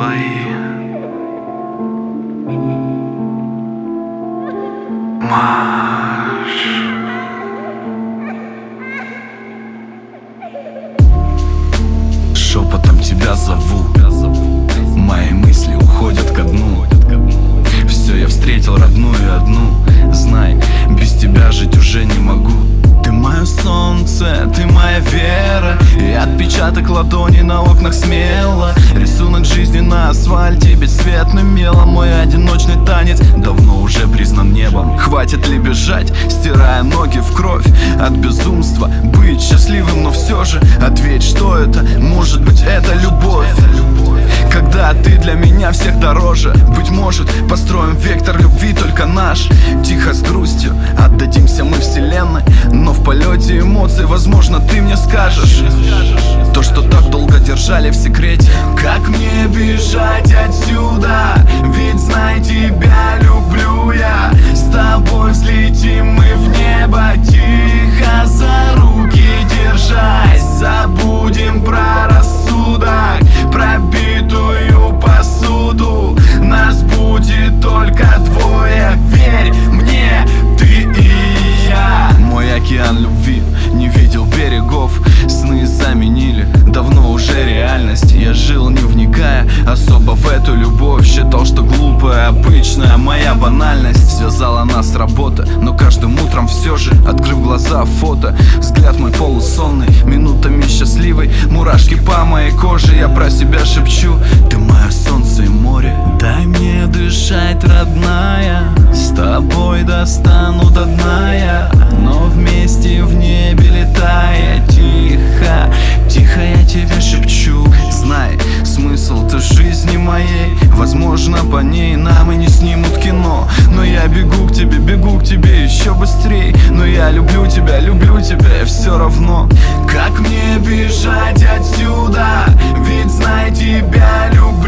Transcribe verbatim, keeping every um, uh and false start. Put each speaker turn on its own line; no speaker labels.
твои. Маш,
шепотом тебя зову, мои мысли уходят ко дну. Все, я встретил родную одну. Знай, без тебя жить уже не могу. Ты мое солнце, ты моя вера, и отпечаток ладони на окнах смело. Рисунок жизни на асфальте бесцветным мелом. Мой одиночный танец давно уже признан небом. Хватит ли бежать, стирая ноги в кровь от безумства? Быть счастливым, но все же ответь, что это? Может быть, это любовь? Когда ты для меня всех дороже. Быть может, построим вектор любви только наш. Тихо с грустью отдадимся мы вселенной, но в полете эмоций, возможно, ты мне скажешь то, что так долго держали в секрете.
как мне бежать отсюда? Ведь знай, тебя люблю я. С тобой взлетим мы в небо, тихо за руки держась. Забудем про рассудок, пробитую посуду. Нас будет только двое, верь мне, ты и я.
Мой океан любви не видел берегов. Сны заменили давно уже реальность. Я жил, не вникая особо в эту любовь. Считал, что глупая, обычная моя банальность связала нас работа, но каждым утром все же, открыв глаза, фото. Взгляд мой полусонный, минутами счастливый. Мурашки по моей коже, я про себя шепчу: ты мое солнце и море.
Дай мне дышать, родная, с тобой достану до дна я, но вместе в небе летая. Тихо, тихо я тебе шепчу:
знай, смысл-то жизни моей, возможно, по ней нам и не снимут кино.
Но я бегу к тебе, бегу к тебе еще быстрей. Но я люблю тебя, люблю тебя, все равно. Как мне бежать отсюда? Ведь знай, тебя люблю